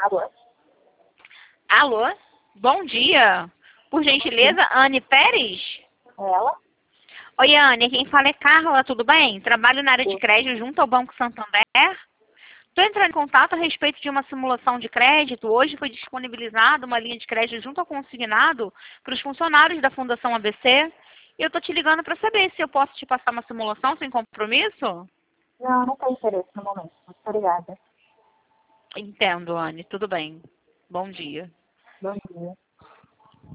Alô? Alô? Bom dia. Por gentileza, Anne Pérez? Ela? Oi, Anne. Quem fala é Carla, tudo bem? Trabalho na área de crédito junto ao Banco Santander. Estou entrando em contato a respeito de uma simulação de crédito. Hoje foi disponibilizada uma linha de crédito junto ao consignado para os funcionários da Fundação ABC. E eu estou te ligando para saber se eu posso te passar uma simulação sem compromisso? Não, não tem interesse no momento. Muito obrigada. Entendo, Anne. Tudo bem. Bom dia. Bom dia.